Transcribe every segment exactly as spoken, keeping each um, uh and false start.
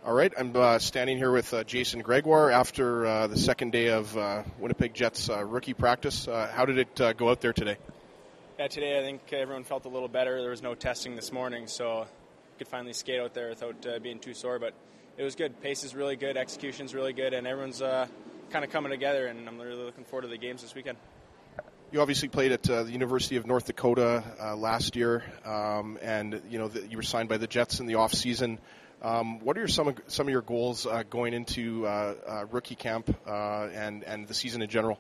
All right, I'm uh, standing here with uh, Jason Gregoire after uh, the second day of uh, Winnipeg Jets uh, rookie practice. Uh, how did it uh, go out there today? Yeah, today I think everyone felt a little better. There was no testing this morning, so could finally skate out there without uh, being too sore. But it was good. Pace is really good, execution's really good, and everyone's uh, kind of coming together. And I'm really looking forward to the games this weekend. You obviously played at uh, the University of North Dakota uh, last year, um, and you know the, you were signed by the Jets in the off season. Um, what are your, some of, some of your goals uh, going into uh, uh, rookie camp uh, and and the season in general?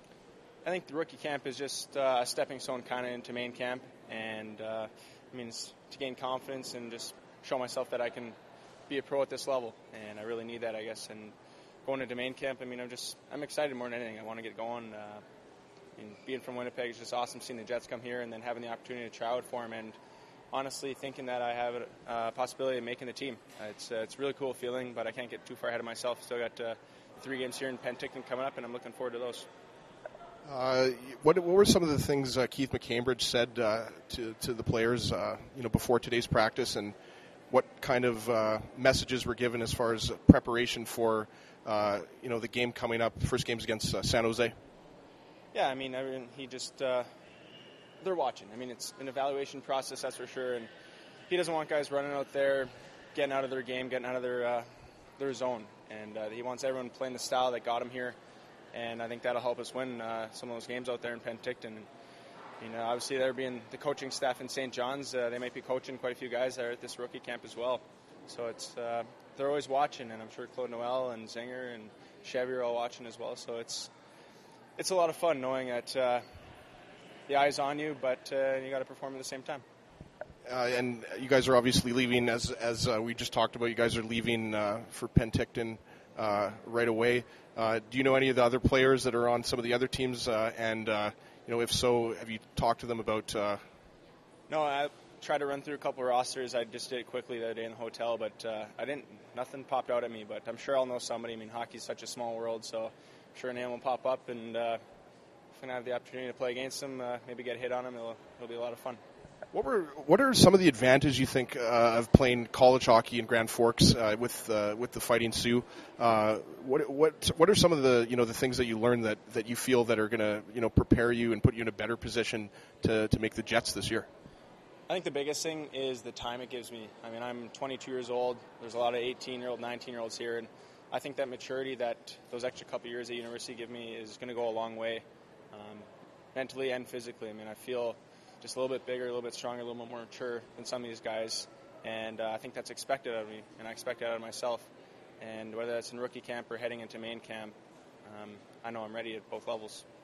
I think the rookie camp is just uh, a stepping stone kind of into main camp, and uh, it means to gain confidence and just show myself that I can be a pro at this level, and I really need that, I guess. And going into main camp, I mean, I'm just I'm excited more than anything. I want to get going. Uh, I mean, being from Winnipeg is just awesome. Seeing the Jets come here and then having the opportunity to try out for them, and honestly thinking that I have a uh, possibility of making the team. Uh, it's uh, it's a really cool feeling, but I can't get too far ahead of myself. Still got uh, three games here in Penticton coming up, and I'm looking forward to those. Uh, what, what were some of the things uh, Keith McCambridge said uh, to to the players, uh, you know, before today's practice, and what kind of uh, messages were given as far as preparation for uh, you know the game coming up? First game's against uh, San Jose. Yeah, I mean, I mean he just. Uh, They're watching. I mean, it's an evaluation process, that's for sure. And he doesn't want guys running out there, getting out of their game, getting out of their uh, their zone. And uh, he wants everyone playing the style that got him here. And I think that'll help us win uh, some of those games out there in Penticton. And, you know, obviously there being the coaching staff in Saint John's, uh, they might be coaching quite a few guys there at this rookie camp as well. So it's uh, they're always watching, and I'm sure Claude Noel and Zinger and Chevy are all watching as well. So it's it's a lot of fun knowing that. Uh, The eye's on you, but uh, you got to perform at the same time. Uh, and you guys are obviously leaving, as as uh, we just talked about. You guys are leaving uh, for Penticton uh, right away. Uh, do you know any of the other players that are on some of the other teams? Uh, and uh, you know, if so, have you talked to them about? Uh... No, I tried to run through a couple of rosters. I just did it quickly the other day in the hotel, but uh, I didn't. Nothing popped out at me. But I'm sure I'll know somebody. I mean, hockey's such a small world, so I'm sure a name will pop up and. Uh, If I have the opportunity to play against them, uh, maybe get a hit on them, it'll, it'll be a lot of fun. What were what are some of the advantages you think uh, of playing college hockey in Grand Forks uh, with uh, with the Fighting Sioux? Uh, what what what are some of the you know the things that you learned that, that you feel that are going to you know prepare you and put you in a better position to, to make the Jets this year? I think the biggest thing is the time it gives me. I mean, I'm twenty-two years old. There's a lot of eighteen-year-old, nineteen-year-olds here, and I think that maturity that those extra couple years at university give me is going to go a long way. Um, mentally and physically. I mean, I feel just a little bit bigger, a little bit stronger, a little bit more mature than some of these guys, and uh, I think that's expected of me, and I expect that out of myself. And whether that's in rookie camp or heading into main camp, um, I know I'm ready at both levels.